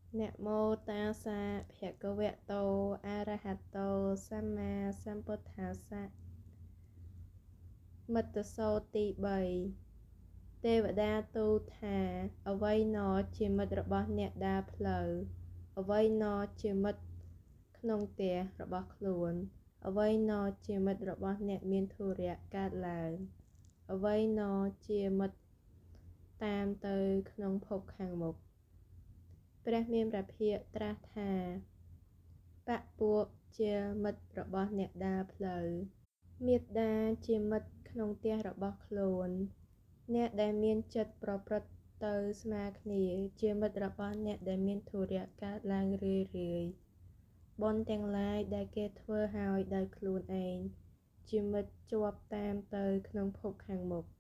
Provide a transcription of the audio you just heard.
นะโมตัสสะภะคะวะโตอะระหะโตสัมមាសម្ពុទ្ធស្សៈមិត្តសូរទី3ទេវតាទូលថាអ្វីណោជាមិត្តរបស់អ្នកដើរផ្លូវអ្វីណោជាមិត្តក្នុងផ្ទះរបស់ខ្លួនអ្វីណោជាមិត្តរបស់អ្នកមានធុរៈកើតឡើងអ្វីណោជាមិត្តតាមទៅក្នុងភពខាងមុខព្រះមានព្រះភិក្ខត្រាស់ថាបពួកជាមិត្តរបស់អ្នកដើរផ្លូវមាតាជាមិត្តក្នុងផ្ទះរបស់ខ្លួនអ្នកដែលមានចិត្តប្រព្រឹត្តទៅស្មើគ្នាជាមិត្តរបស់អ្នកដែលមានធុរៈកើតឡើងរឿយៗបុណ្យទាំងឡាយដែលគេធ្វើហើយដោយខ្លួនឯងជាមិត្តជាប់តាមទៅក្នុងភពខាងមុខ